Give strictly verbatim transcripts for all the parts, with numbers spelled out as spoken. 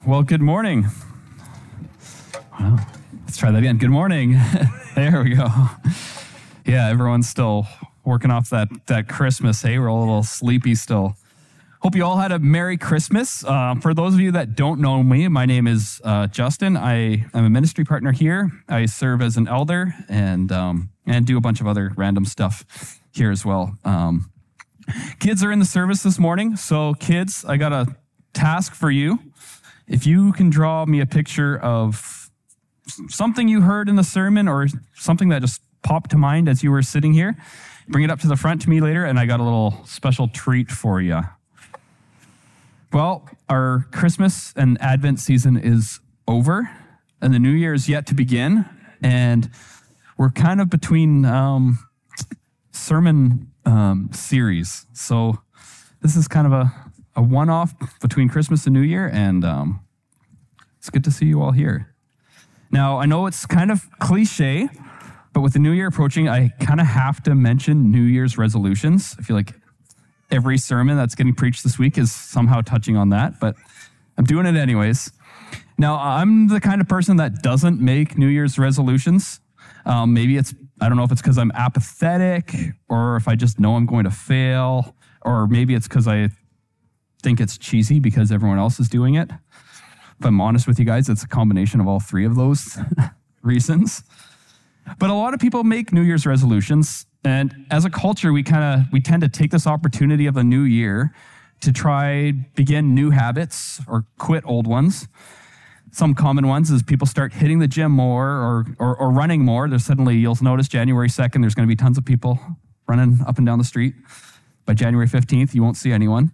Well, good morning. Well, let's try that again. Good morning. There we go. Yeah, everyone's still working off that, that Christmas. Hey, we're all a little sleepy still. Hope you all had a Merry Christmas. Uh, for those of you that don't know me, my name is uh, Justin. I am a ministry partner here. I serve as an elder and um, and do a bunch of other random stuff here as well. Um, kids are in the service this morning. So kids, I got a task for you. If you can draw me a picture of something you heard in the sermon or something that just popped to mind as you were sitting here, bring it up to the front to me later, and I got a little special treat for you. Well, our Christmas and Advent season is over, and the New Year is yet to begin, and we're kind of between um, sermon um, series. So this is kind of a A one-off between Christmas and New Year, and um, it's good to see you all here. Now, I know it's kind of cliche, but with the New Year approaching, I kind of have to mention New Year's resolutions. I feel like every sermon that's getting preached this week is somehow touching on that, but I'm doing it anyways. Now, I'm the kind of person that doesn't make New Year's resolutions. Um, maybe it's, I don't know if it's because I'm apathetic, or if I just know I'm going to fail, or maybe it's because I think it's cheesy because everyone else is doing it. If I'm honest with you guys, it's a combination of all three of those reasons. But a lot of people make New Year's resolutions, and as a culture, we kind of we tend to take this opportunity of the new year to try begin new habits or quit old ones. Some common ones is people start hitting the gym more or or, or running more. There's suddenly, you'll notice January second, there's going to be tons of people running up and down the street. By January fifteenth, you won't see anyone.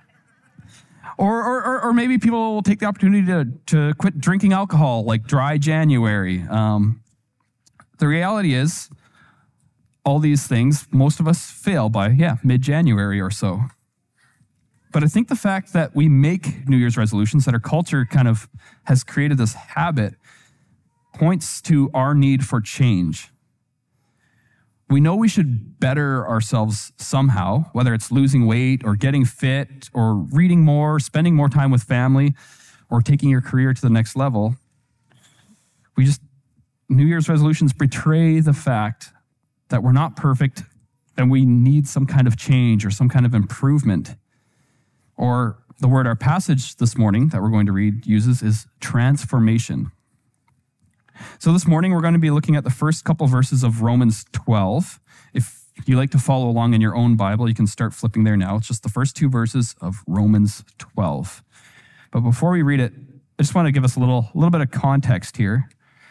Or, or or maybe people will take the opportunity to, to quit drinking alcohol, like dry January. Um, the reality is, all these things, most of us fail by, yeah, mid-January or so. But I think the fact that we make New Year's resolutions, that our culture kind of has created this habit, points to our need for change. We know we should better ourselves somehow, whether it's losing weight or getting fit or reading more, spending more time with family, or taking your career to the next level. We just, New Year's resolutions betray the fact that we're not perfect and we need some kind of change or some kind of improvement. Or the word our passage this morning that we're going to read uses is transformation. So this morning, we're going to be looking at the first couple verses of Romans twelve. If you like to follow along in your own Bible, you can start flipping there now. It's just the first two verses of Romans twelve. But before we read it, I just want to give us a little, little bit of context here.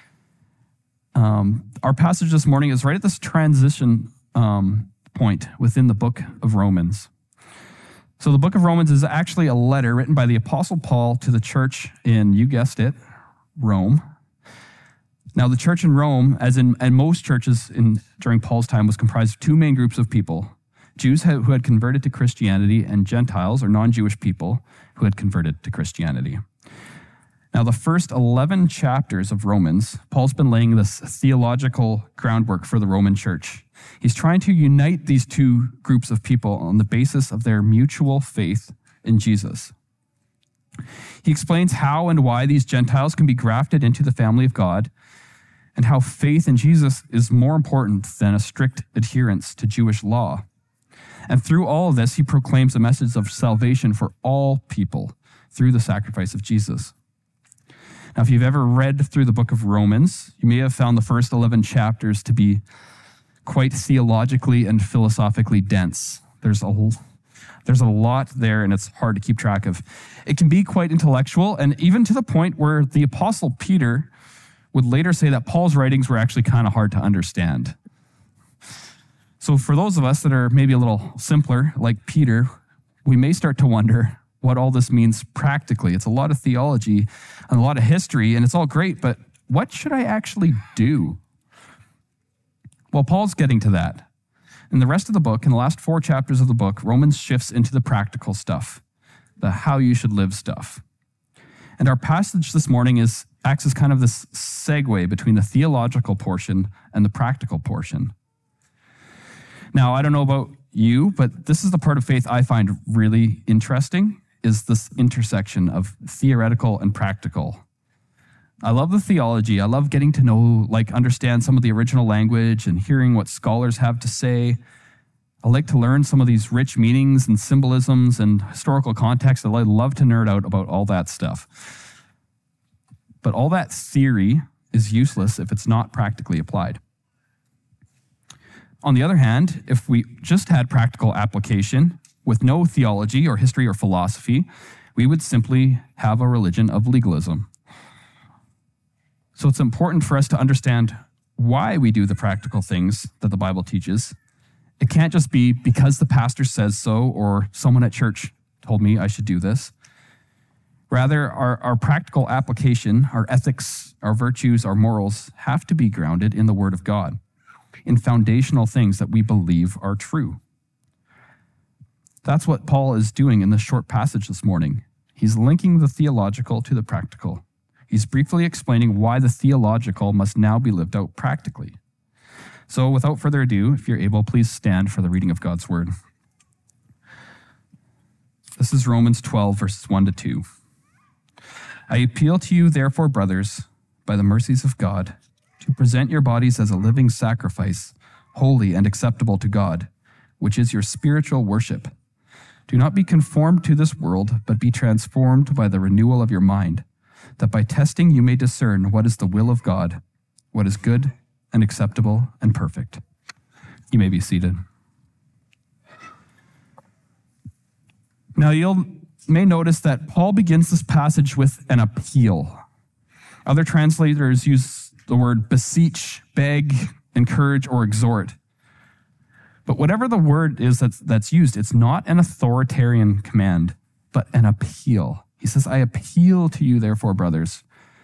Um, our passage this morning is right at this transition um, point within the book of Romans. So the book of Romans is actually a letter written by the Apostle Paul to the church in, you guessed it, Rome. Now, the church in Rome, as in and most churches in during Paul's time, was comprised of two main groups of people: Jews who had converted to Christianity and Gentiles, or non-Jewish people, who had converted to Christianity. Now, the first eleven chapters of Romans, Paul's been laying this theological groundwork for the Roman church. He's trying to unite these two groups of people on the basis of their mutual faith in Jesus. He explains how and why these Gentiles can be grafted into the family of God, and how faith in Jesus is more important than a strict adherence to Jewish law. And through all of this, he proclaims a message of salvation for all people through the sacrifice of Jesus. Now, if you've ever read through the book of Romans, you may have found the first eleven chapters to be quite theologically and philosophically dense. There's a whole, there's a lot there, and it's hard to keep track of. It can be quite intellectual, and even to the point where the Apostle Peter would later say that Paul's writings were actually kind of hard to understand. So for those of us that are maybe a little simpler, like Peter, we may start to wonder what all this means practically. It's a lot of theology and a lot of history, and it's all great, but what should I actually do? Well, Paul's getting to that. In the rest of the book, in the last four chapters of the book, Romans shifts into the practical stuff, the how you should live stuff. And our passage this morning is acts as kind of this segue between the theological portion and the practical portion. Now, I don't know about you, but this is the part of faith I find really interesting. is this intersection of theoretical and practical. I love the theology. I love getting to know, like, understand some of the original language and hearing what scholars have to say. I like to learn some of these rich meanings and symbolisms and historical context. I love to nerd out about all that stuff. But all that theory is useless if it's not practically applied. On the other hand, if we just had practical application with no theology or history or philosophy, we would simply have a religion of legalism. So it's important for us to understand why we do the practical things that the Bible teaches. It can't just be because the pastor says so or someone at church told me I should do this. Rather, our, our practical application, our ethics, our virtues, our morals have to be grounded in the Word of God, in foundational things that we believe are true. That's what Paul is doing in this short passage this morning. He's linking the theological to the practical. He's briefly explaining why the theological must now be lived out practically. So without further ado, if you're able, please stand for the reading of God's word. This is Romans twelve, verses one to two. I appeal to you, therefore, brothers, by the mercies of God, to present your bodies as a living sacrifice, holy and acceptable to God, which is your spiritual worship. Do not be conformed to this world, but be transformed by the renewal of your mind, that by testing you may discern what is the will of God, what is good and acceptable and perfect. You may be seated. Now you'll may notice that Paul begins this passage with an appeal. Other translators use the word beseech, beg, encourage, or exhort. But whatever the word is that's, that's used, it's not an authoritarian command, but an appeal. He says, I appeal to you, therefore, brothers.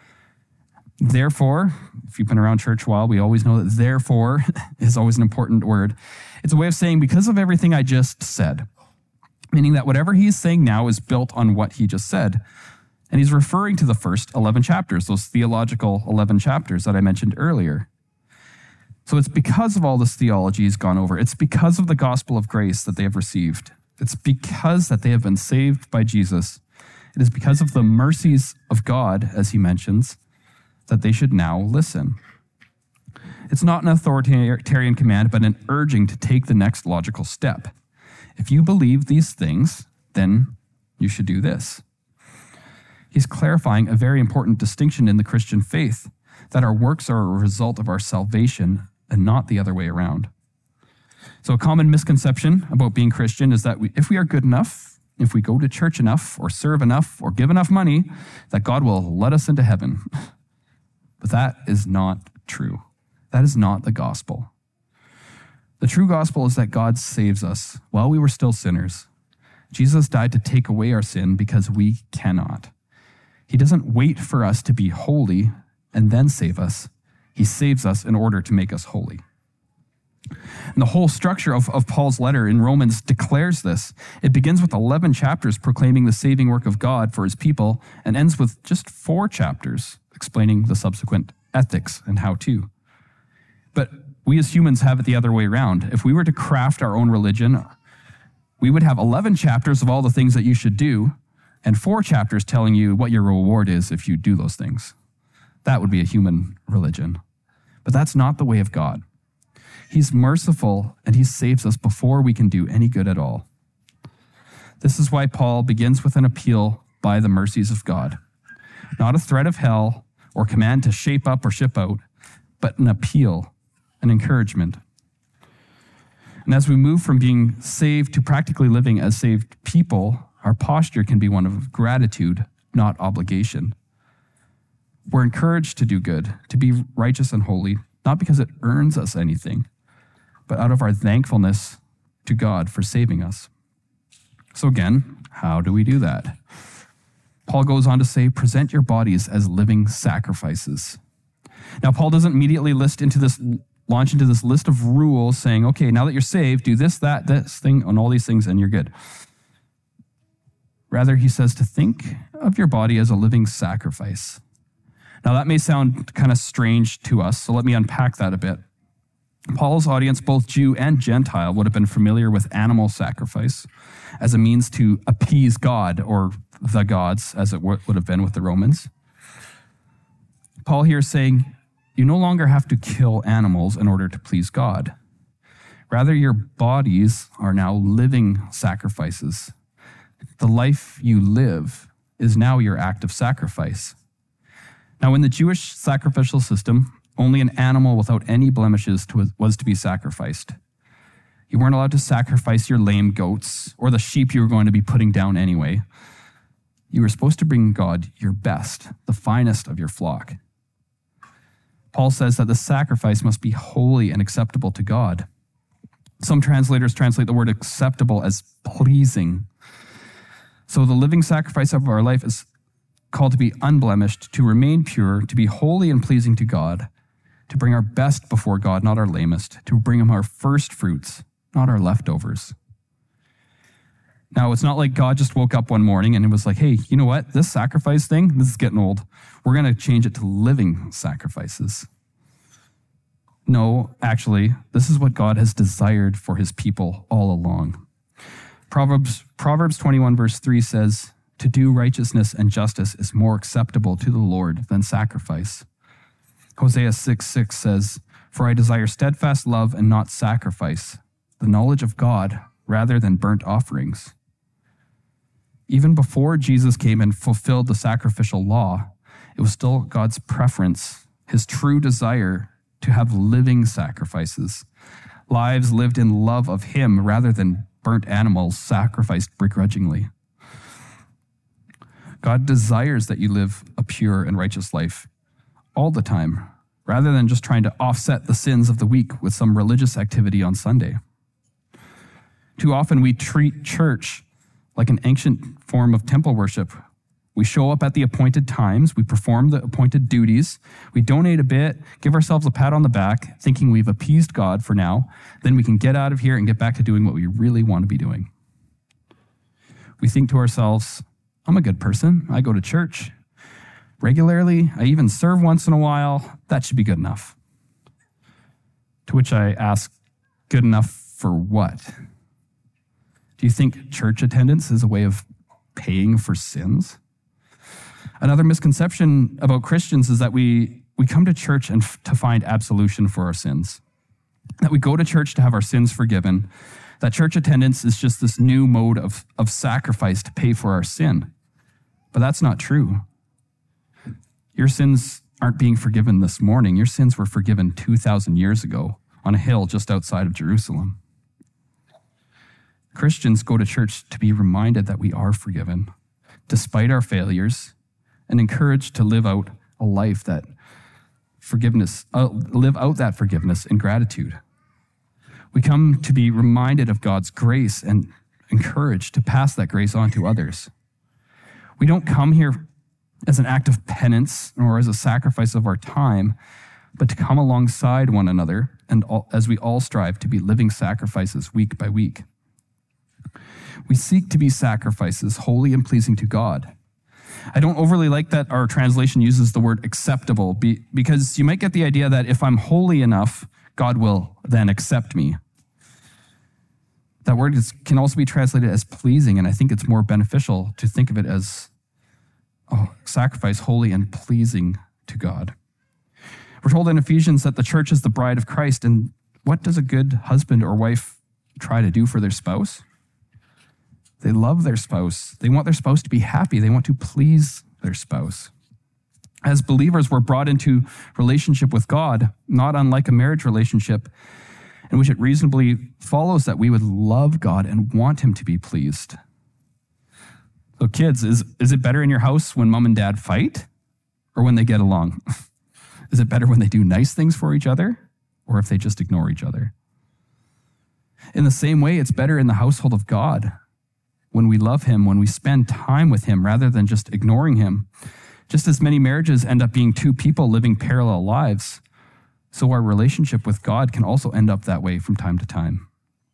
Therefore, if you've been around church a while, we always know that therefore is always an important word. It's a way of saying because of everything I just said, meaning that whatever he's saying now is built on what he just said. And he's referring to the first eleven chapters, those theological eleven chapters that I mentioned earlier. So it's because of all this theology he's gone over. It's because of the gospel of grace that they have received. It's because that they have been saved by Jesus. It is because of the mercies of God, as he mentions, that they should now listen. It's not an authoritarian command, but an urging to take the next logical step. If you believe these things, then you should do this. He's clarifying a very important distinction in the Christian faith, that our works are a result of our salvation and not the other way around. So a common misconception about being Christian is that we, if we are good enough, if we go to church enough or serve enough or give enough money, that God will let us into heaven. But that is not true. That is not the gospel. The true gospel is that God saves us while we were still sinners. Jesus died to take away our sin because we cannot. He doesn't wait for us to be holy and then save us. He saves us in order to make us holy. And the whole structure of, of Paul's letter in Romans declares this. It begins with eleven chapters proclaiming the saving work of God for his people and ends with just four chapters explaining the subsequent ethics and how to. But we as humans have it the other way around. If we were to craft our own religion, we would have eleven chapters of all the things that you should do and four chapters telling you what your reward is if you do those things. That would be a human religion. But that's not the way of God. He's merciful and he saves us before we can do any good at all. This is why Paul begins with an appeal by the mercies of God. Not a threat of hell or command to shape up or ship out, but an appeal, an encouragement. And as we move from being saved to practically living as saved people, our posture can be one of gratitude, not obligation. We're encouraged to do good, to be righteous and holy, not because it earns us anything, but out of our thankfulness to God for saving us. So again, how do we do that? Paul goes on to say, present your bodies as living sacrifices. Now, Paul doesn't immediately list into this, launch into this list of rules saying, okay, now that you're saved, do this, that, this thing, and all these things, and you're good. Rather, he says to think of your body as a living sacrifice. Now, that may sound kind of strange to us, so let me unpack that a bit. Paul's audience, both Jew and Gentile, would have been familiar with animal sacrifice as a means to appease God, or the gods, as it would have been with the Romans. Paul here is saying, you no longer have to kill animals in order to please God. Rather, your bodies are now living sacrifices. The life you live is now your act of sacrifice. Now, in the Jewish sacrificial system, only an animal without any blemishes was to be sacrificed. You weren't allowed to sacrifice your lame goats or the sheep you were going to be putting down anyway. You were supposed to bring God your best, the finest of your flock. Paul says that the sacrifice must be holy and acceptable to God. Some translators translate the word acceptable as pleasing. So the living sacrifice of our life is called to be unblemished, to remain pure, to be holy and pleasing to God, to bring our best before God, not our lamest, to bring him our first fruits, not our leftovers. Now, it's not like God just woke up one morning and it was like, hey, you know what? This sacrifice thing, this is getting old. We're going to change it to living sacrifices. No, actually, this is what God has desired for his people all along. Proverbs, Proverbs twenty-one verse three says, to do righteousness and justice is more acceptable to the Lord than sacrifice. Hosea six six says, for I desire steadfast love and not sacrifice, the knowledge of God rather than burnt offerings. Even before Jesus came and fulfilled the sacrificial law, it was still God's preference, his true desire to have living sacrifices, lives lived in love of him rather than burnt animals sacrificed begrudgingly. God desires that you live a pure and righteous life all the time, rather than just trying to offset the sins of the week with some religious activity on Sunday. Too often we treat church like an ancient form of temple worship. We show up at the appointed times, we perform the appointed duties, we donate a bit, give ourselves a pat on the back, thinking we've appeased God for now, then we can get out of here and get back to doing what we really want to be doing. We think to ourselves, I'm a good person, I go to church regularly, I even serve once in a while, that should be good enough. To which I ask, good enough for what? Do you think church attendance is a way of paying for sins? Another misconception about Christians is that we, we come to church and f- to find absolution for our sins. That we go to church to have our sins forgiven. That church attendance is just this new mode of, of sacrifice to pay for our sin. But that's not true. Your sins aren't being forgiven this morning. Your sins were forgiven two thousand years ago on a hill just outside of Jerusalem. Christians go to church to be reminded that we are forgiven, despite our failures, and encouraged to live out a life that forgiveness, uh, live out that forgiveness in gratitude. We come to be reminded of God's grace and encouraged to pass that grace on to others. We don't come here as an act of penance or as a sacrifice of our time, but to come alongside one another and all, as we all strive to be living sacrifices week by week. We seek to be sacrifices holy and pleasing to God. I don't overly like that our translation uses the word acceptable be, because you might get the idea that if I'm holy enough, God will then accept me. That word is, can also be translated as pleasing, and I think it's more beneficial to think of it as a sacrifice holy and pleasing to God. We're told in Ephesians that the church is the bride of Christ, and what does a good husband or wife try to do for their spouse? They love their spouse. They want their spouse to be happy. They want to please their spouse. As believers, we're brought into relationship with God, not unlike a marriage relationship, in which it reasonably follows that we would love God and want him to be pleased. So kids, is, is it better in your house when mom and dad fight or when they get along? Is it better when they do nice things for each other or if they just ignore each other? In the same way, it's better in the household of God when we love him, when we spend time with him rather than just ignoring him. Just as many marriages end up being two people living parallel lives, so our relationship with God can also end up that way from time to time.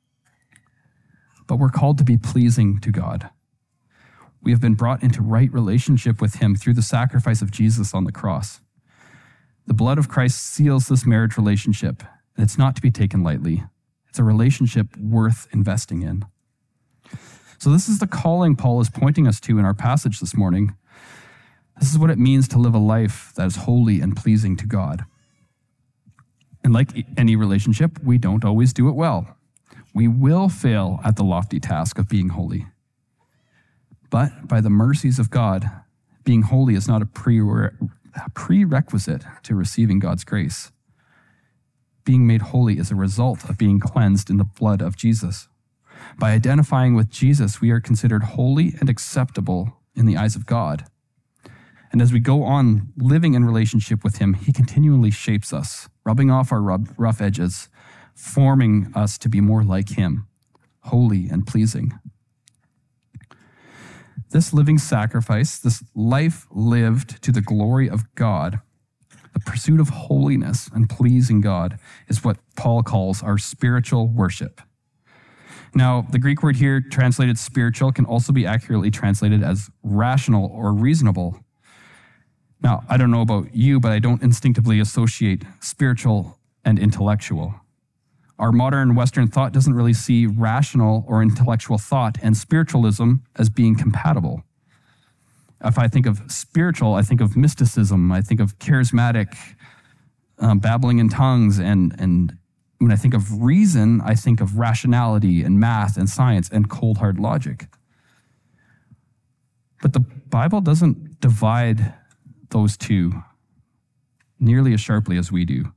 But we're called to be pleasing to God. We have been brought into right relationship with him through the sacrifice of Jesus on the cross. The blood of Christ seals this marriage relationship, and it's not to be taken lightly. It's a relationship worth investing in. So this is the calling Paul is pointing us to in our passage this morning. This is what it means to live a life that is holy and pleasing to God. And like any relationship, we don't always do it well. We will fail at the lofty task of being holy. But by the mercies of God, being holy is not a prere- prerequisite to receiving God's grace. Being made holy is a result of being cleansed in the blood of Jesus. By identifying with Jesus, we are considered holy and acceptable in the eyes of God. And as we go on living in relationship with him, he continually shapes us, rubbing off our rough edges, forming us to be more like him, holy and pleasing. This living sacrifice, this life lived to the glory of God, the pursuit of holiness and pleasing God, is what Paul calls our spiritual worship. Now, the Greek word here translated spiritual can also be accurately translated as rational or reasonable. Now, I don't know about you, but I don't instinctively associate spiritual and intellectual. Our modern Western thought doesn't really see rational or intellectual thought and spiritualism as being compatible. If I think of spiritual, I think of mysticism. I think of charismatic um, babbling in tongues. And, and when I think of reason, I think of rationality and math and science and cold, hard logic. But the Bible doesn't divide those two nearly as sharply as we do.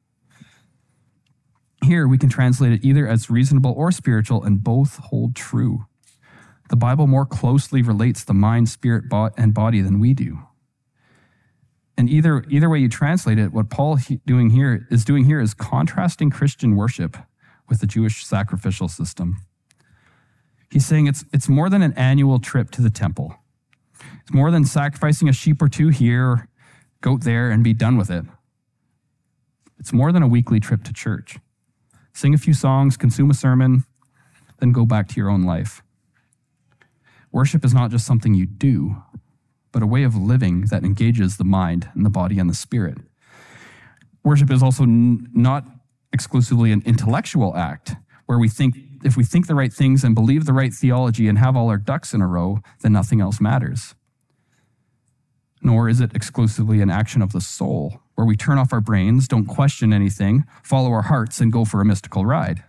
Here, we can translate it either as reasonable or spiritual, and both hold true. The Bible more closely relates the mind, spirit, and body than we do. And either, either way you translate it, what Paul doing here is doing here is contrasting Christian worship with the Jewish sacrificial system. He's saying it's, it's more than an annual trip to the temple. It's more than sacrificing a sheep or two here, goat there, and be done with it. It's more than a weekly trip to church. Sing a few songs, consume a sermon, then go back to your own life. Worship is not just something you do, but a way of living that engages the mind and the body and the spirit. Worship is also n- not exclusively an intellectual act where we think, if we think the right things and believe the right theology and have all our ducks in a row, then nothing else matters. Nor is it exclusively an action of the soul, where we turn off our brains, don't question anything, follow our hearts, and go for a mystical ride.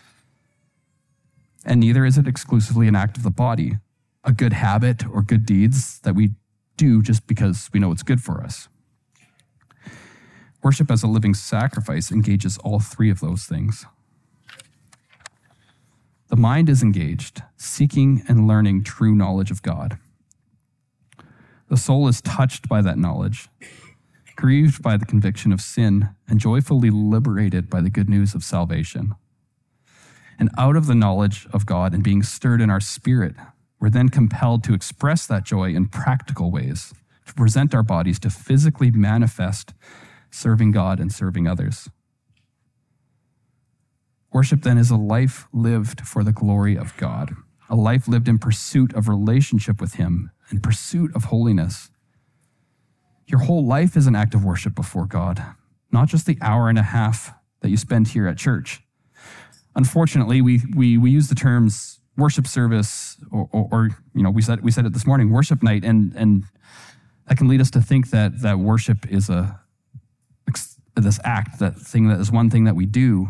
And neither is it exclusively an act of the body, a good habit or good deeds that we do just because we know it's good for us. Worship as a living sacrifice engages all three of those things. The mind is engaged, seeking and learning true knowledge of God. The soul is touched by that knowledge, grieved by the conviction of sin, and joyfully liberated by the good news of salvation. And out of the knowledge of God and being stirred in our spirit, we're then compelled to express that joy in practical ways, to present our bodies to physically manifest serving God and serving others. Worship then is a life lived for the glory of God, a life lived in pursuit of relationship with him, in pursuit of holiness. Your whole life is an act of worship before God, not just the hour and a half that you spend here at church. Unfortunately, we we we use the terms worship service, or, or, or you know, we said we said it this morning, worship night, and and that can lead us to think that that worship is a this act, that thing that is one thing that we do.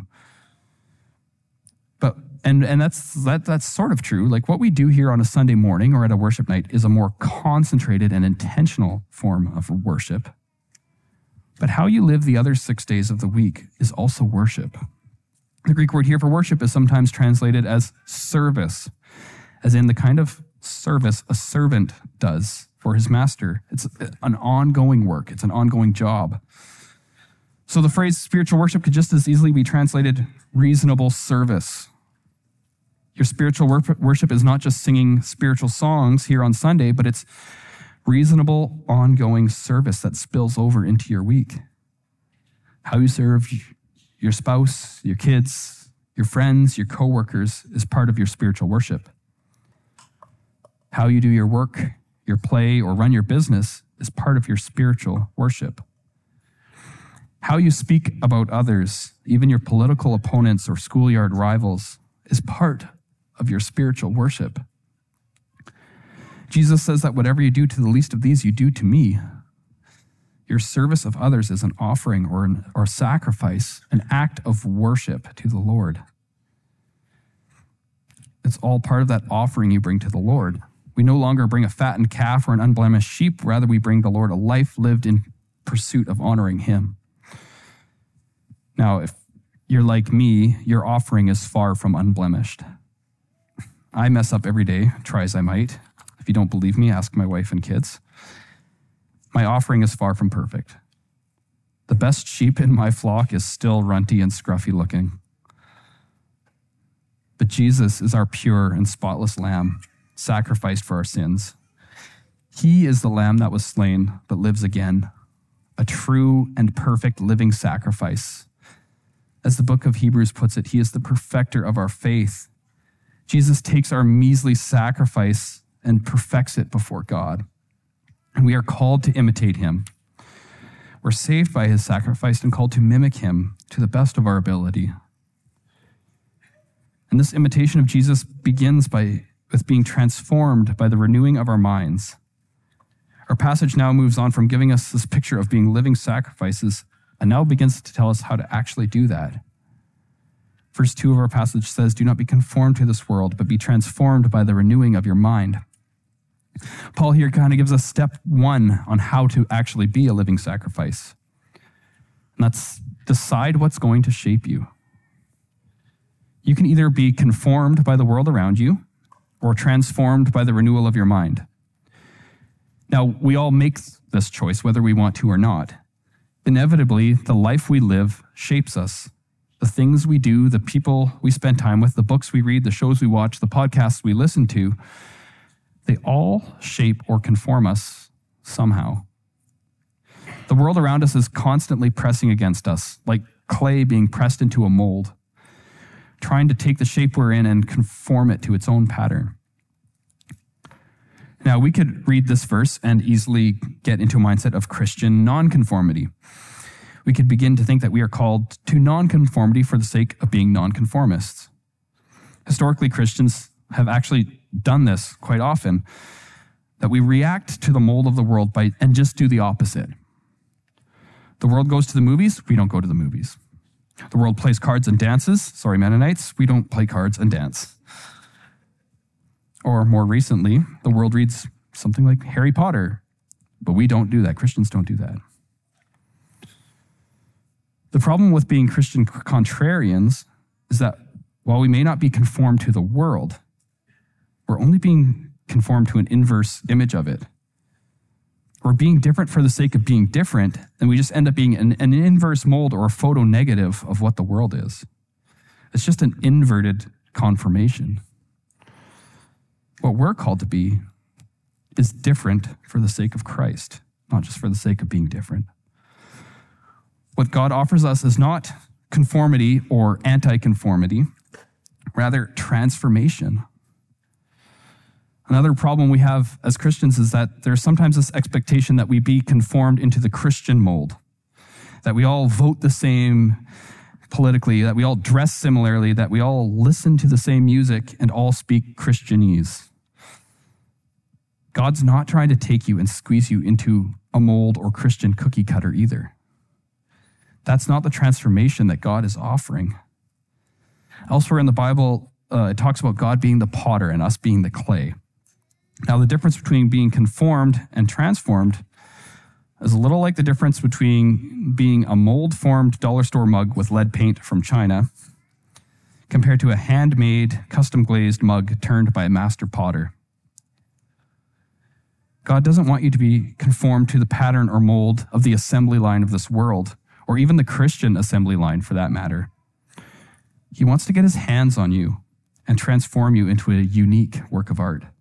But and and that's that that's sort of true. Like what we do here on a Sunday morning or at a worship night is a more concentrated and intentional form of worship. But how you live the other six days of the week is also worship. The Greek word here for worship is sometimes translated as service, as in the kind of service a servant does for his master. It's an ongoing work. It's an ongoing job. So the phrase spiritual worship could just as easily be translated reasonable service. Your spiritual worship is not just singing spiritual songs here on Sunday, but it's reasonable, ongoing service that spills over into your week. How you serve your spouse, your kids, your friends, your coworkers is part of your spiritual worship. How you do your work, your play, or run your business is part of your spiritual worship. How you speak about others, even your political opponents or schoolyard rivals, is part of your spiritual worship. Jesus says that whatever you do to the least of these, you do to me. Your service of others is an offering or, an, or sacrifice, an act of worship to the Lord. It's all part of that offering you bring to the Lord. We no longer bring a fattened calf or an unblemished sheep. Rather, we bring the Lord a life lived in pursuit of honoring him. Now, if you're like me, your offering is far from unblemished. I mess up every day, try as I might. If you don't believe me, ask my wife and kids. My offering is far from perfect. The best sheep in my flock is still runty and scruffy looking. But Jesus is our pure and spotless lamb, sacrificed for our sins. He is the lamb that was slain, but lives again, a true and perfect living sacrifice. As the book of Hebrews puts it, he is the perfecter of our faith. Jesus takes our measly sacrifice and perfects it before God. And we are called to imitate him. We're saved by his sacrifice and called to mimic him to the best of our ability. And this imitation of Jesus begins by with being transformed by the renewing of our minds. Our passage now moves on from giving us this picture of being living sacrifices and now begins to tell us how to actually do that. Verse two of our passage says, "Do not be conformed to this world, but be transformed by the renewing of your mind." Paul here kind of gives us step one on how to actually be a living sacrifice. And that's decide what's going to shape you. You can either be conformed by the world around you or transformed by the renewal of your mind. Now, we all make this choice whether we want to or not. Inevitably, the life we live shapes us. The things we do, the people we spend time with, the books we read, the shows we watch, the podcasts we listen to, they all shape or conform us somehow. The world around us is constantly pressing against us, like clay being pressed into a mold, trying to take the shape we're in and conform it to its own pattern. Now, we could read this verse and easily get into a mindset of Christian nonconformity. We could begin to think that we are called to nonconformity for the sake of being nonconformists. Historically, Christians have actually done this quite often, that we react to the mold of the world by and just do the opposite. The world goes to the movies, we don't go to the movies. The world plays cards and dances, sorry Mennonites, we don't play cards and dance. Or more recently, the world reads something like Harry Potter, but we don't do that. Christians don't do that. The problem with being Christian contrarians is that while we may not be conformed to the world, we're only being conformed to an inverse image of it. We're being different for the sake of being different, and we just end up being an, an inverse mold or a photo negative of what the world is. It's just an inverted conformation. What we're called to be is different for the sake of Christ, not just for the sake of being different. What God offers us is not conformity or anti-conformity, rather transformation. Another problem we have as Christians is that there's sometimes this expectation that we be conformed into the Christian mold, that we all vote the same politically, that we all dress similarly, that we all listen to the same music and all speak Christianese. God's not trying to take you and squeeze you into a mold or Christian cookie cutter either. That's not the transformation that God is offering. Elsewhere in the Bible, uh, it talks about God being the potter and us being the clay. Now, the difference between being conformed and transformed is a little like the difference between being a mold-formed dollar store mug with lead paint from China compared to a handmade, custom-glazed mug turned by a master potter. God doesn't want you to be conformed to the pattern or mold of the assembly line of this world, or even the Christian assembly line for that matter. He wants to get his hands on you and transform you into a unique work of art.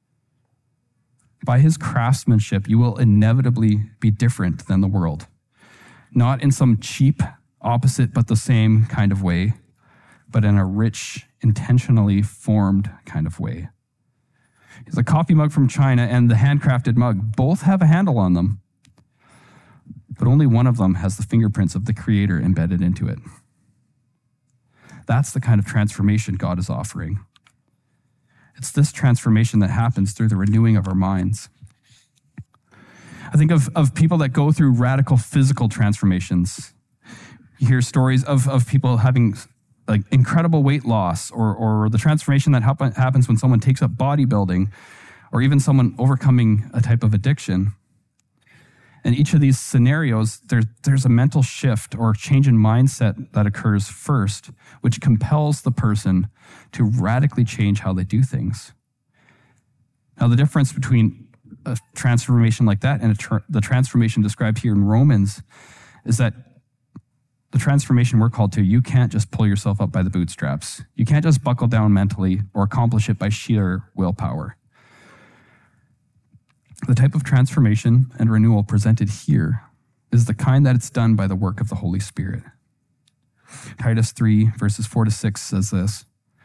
By his craftsmanship, you will inevitably be different than the world. Not in some cheap, opposite but the same kind of way, but in a rich, intentionally formed kind of way. The coffee mug from China and the handcrafted mug both have a handle on them. But but only one of them has the fingerprints of the Creator embedded into it. That's the kind of transformation God is offering. It's this transformation that happens through the renewing of our minds. I think of, of people that go through radical physical transformations. You hear stories of, of people having like incredible weight loss, or, or the transformation that happen, happens when someone takes up bodybuilding, or even someone overcoming a type of addiction. In each of these scenarios, there, there's a mental shift or change in mindset that occurs first, which compels the person to radically change how they do things. Now, the difference between a transformation like that and a tra- the transformation described here in Romans is that the transformation we're called to, you can't just pull yourself up by the bootstraps. You can't just buckle down mentally or accomplish it by sheer willpower. The type of transformation and renewal presented here is the kind that it's done by the work of the Holy Spirit. Titus three, verses four to six says this,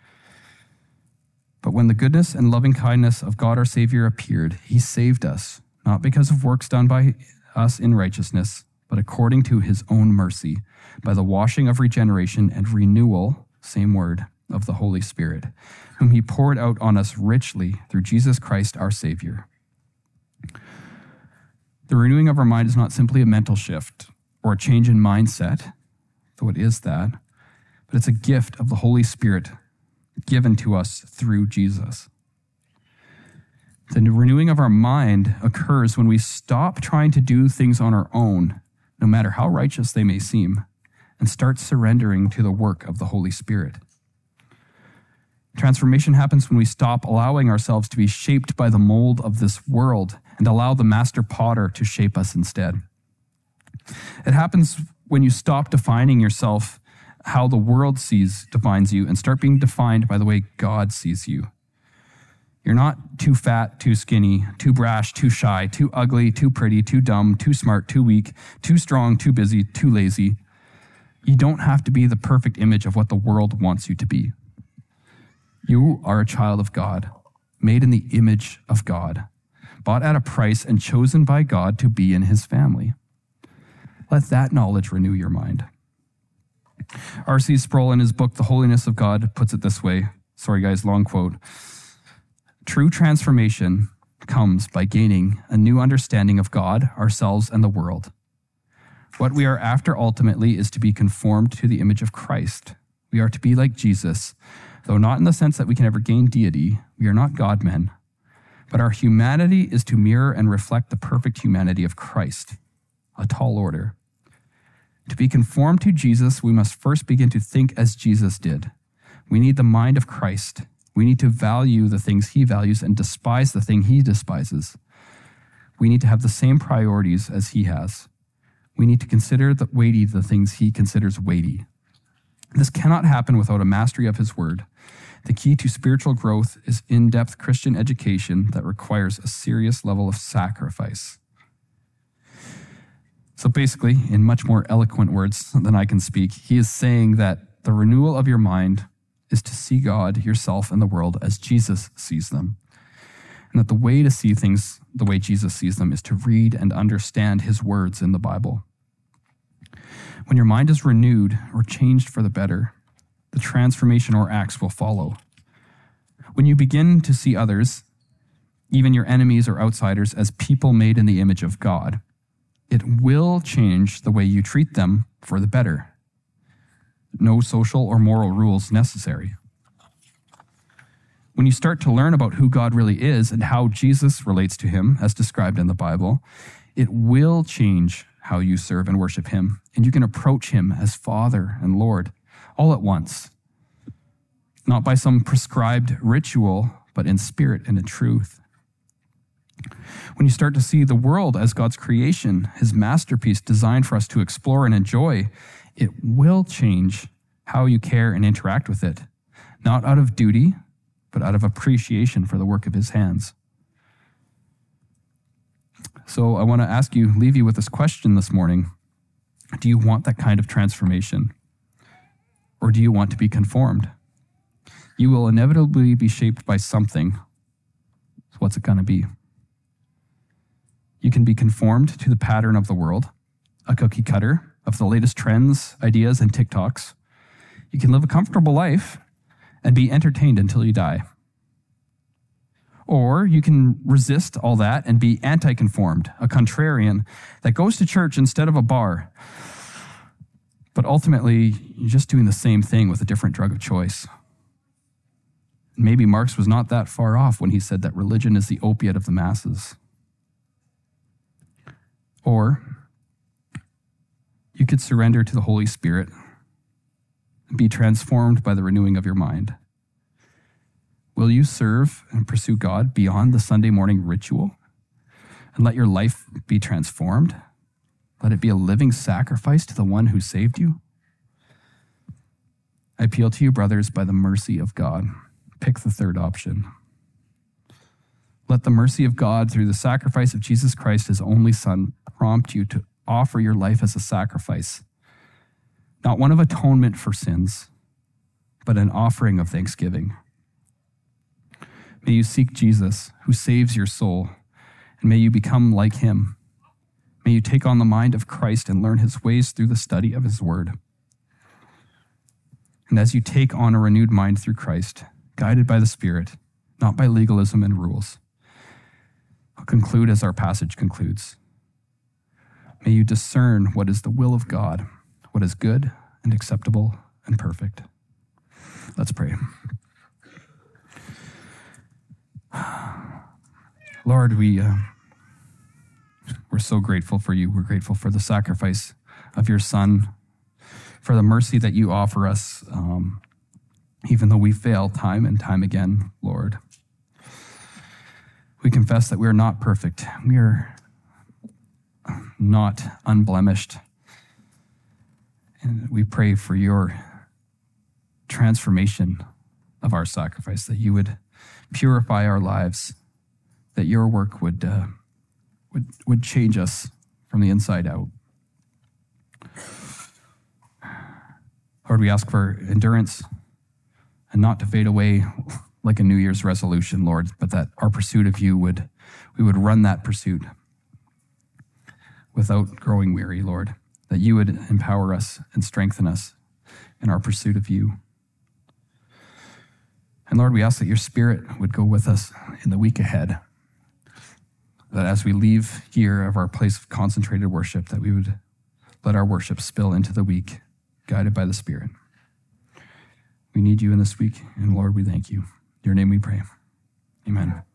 "But when the goodness and loving kindness of God our Savior appeared, he saved us, not because of works done by us in righteousness, but according to his own mercy, by the washing of regeneration and renewal," same word, "of the Holy Spirit, whom he poured out on us richly through Jesus Christ our Savior." The renewing of our mind is not simply a mental shift or a change in mindset, though it is that, but it's a gift of the Holy Spirit given to us through Jesus. The renewing of our mind occurs when we stop trying to do things on our own, no matter how righteous they may seem, and start surrendering to the work of the Holy Spirit. Transformation happens when we stop allowing ourselves to be shaped by the mold of this world and allow the master potter to shape us instead. It happens when you stop defining yourself how the world sees, defines you, and start being defined by the way God sees you. You're not too fat, too skinny, too brash, too shy, too ugly, too pretty, too dumb, too smart, too weak, too strong, too busy, too lazy. You don't have to be the perfect image of what the world wants you to be. You are a child of God, made in the image of God, bought at a price and chosen by God to be in his family. Let that knowledge renew your mind. R C Sproul in his book, The Holiness of God, puts it this way. Sorry guys, long quote. "True transformation comes by gaining a new understanding of God, ourselves, and the world. What we are after ultimately is to be conformed to the image of Christ. We are to be like Jesus, though not in the sense that we can ever gain deity. We are not God-men, but our humanity is to mirror and reflect the perfect humanity of Christ, a tall order. To be conformed to Jesus, we must first begin to think as Jesus did. We need the mind of Christ. We need to value the things he values and despise the thing he despises. We need to have the same priorities as he has. We need to consider the weighty the things he considers weighty. This cannot happen without a mastery of his word. The key to spiritual growth is in-depth Christian education that requires a serious level of sacrifice." So basically, in much more eloquent words than I can speak, he is saying that the renewal of your mind is to see God, yourself, and the world as Jesus sees them. And that the way to see things the way Jesus sees them is to read and understand his words in the Bible. When your mind is renewed or changed for the better, the transformation or acts will follow. When you begin to see others, even your enemies or outsiders, as people made in the image of God, it will change the way you treat them for the better. No social or moral rules necessary. When you start to learn about who God really is and how Jesus relates to him, as described in the Bible, it will change how you serve and worship him, and you can approach him as Father and Lord all at once, not by some prescribed ritual, but in spirit and in truth. When you start to see the world as God's creation, his masterpiece designed for us to explore and enjoy, it will change how you care and interact with it, not out of duty, but out of appreciation for the work of his hands. So I want to ask you, leave you with this question this morning. Do you want that kind of transformation? Or do you want to be conformed? You will inevitably be shaped by something. So what's it going to be? You can be conformed to the pattern of the world, a cookie cutter of the latest trends, ideas, and TikToks. You can live a comfortable life and be entertained until you die. Or you can resist all that and be anti-conformed, a contrarian that goes to church instead of a bar. But ultimately, you're just doing the same thing with a different drug of choice. Maybe Marx was not that far off when he said that religion is the opiate of the masses. Or you could surrender to the Holy Spirit and be transformed by the renewing of your mind. Will you serve and pursue God beyond the Sunday morning ritual and let your life be transformed? Let it be a living sacrifice to the one who saved you? I appeal to you, brothers, by the mercy of God. Pick the third option. Let the mercy of God through the sacrifice of Jesus Christ, his only Son, prompt you to offer your life as a sacrifice, not one of atonement for sins, but an offering of thanksgiving. May you seek Jesus, who saves your soul, and may you become like him. May you take on the mind of Christ and learn his ways through the study of his word. And as you take on a renewed mind through Christ, guided by the Spirit, not by legalism and rules, I'll conclude as our passage concludes. May you discern what is the will of God, what is good and acceptable and perfect. Let's pray. Lord, we, uh, we're so grateful for you. We're grateful for the sacrifice of your Son, for the mercy that you offer us, um, even though we fail time and time again, Lord. We confess that we are not perfect. We are not unblemished. And we pray for your transformation of our sacrifice, that you would purify our lives, that your work would, uh, would, would change us from the inside out. Lord, we ask for endurance and not to fade away like a New Year's resolution, Lord, but that our pursuit of you would, we would run that pursuit without growing weary, Lord, that you would empower us and strengthen us in our pursuit of you. And Lord, we ask that your Spirit would go with us in the week ahead, that as we leave here of our place of concentrated worship, that we would let our worship spill into the week, guided by the Spirit. We need you in this week, and Lord, we thank you. In your name we pray. Amen.